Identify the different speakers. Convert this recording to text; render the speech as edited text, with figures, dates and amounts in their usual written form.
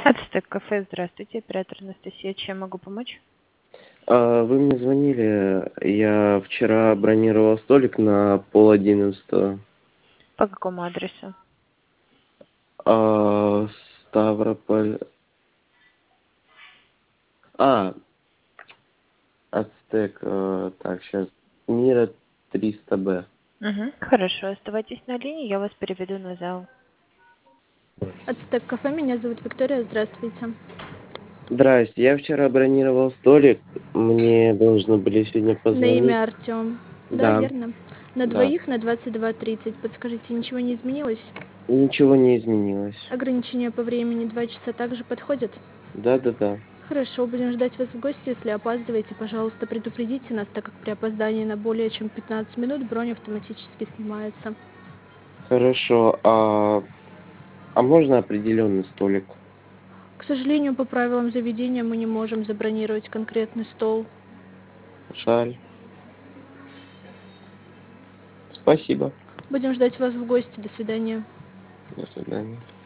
Speaker 1: Ацтек кафе, здравствуйте, оператор Анастасия, чем могу помочь?
Speaker 2: Вы мне звонили, я вчера бронировал столик на 10:30.
Speaker 1: По какому адресу?
Speaker 2: Ставрополь. А, Ацтек, так, сейчас. Мира 300Б.
Speaker 1: Угу. Хорошо, оставайтесь на линии, я вас переведу на зал.
Speaker 3: Ацтек кафе, меня зовут Виктория, здравствуйте.
Speaker 2: Здрасте, я вчера бронировал столик, мне должны были сегодня
Speaker 3: На
Speaker 2: позвонить.
Speaker 3: имя Артём. Да,
Speaker 2: Да,
Speaker 3: верно. На
Speaker 2: да.
Speaker 3: двоих на 22:30. Подскажите, ничего не изменилось?
Speaker 2: Ничего не изменилось.
Speaker 3: Ограничение по времени 2 часа также подходит?
Speaker 2: Да-да-да.
Speaker 3: Хорошо, будем ждать вас в гости. Если опаздываете, пожалуйста, предупредите нас, так как при опоздании на более чем 15 минут бронь автоматически снимается.
Speaker 2: Хорошо, а можно определенный столик?
Speaker 3: К сожалению, по правилам заведения мы не можем забронировать конкретный стол.
Speaker 2: Жаль. Спасибо.
Speaker 3: Будем ждать вас в гости. До свидания.
Speaker 2: До свидания.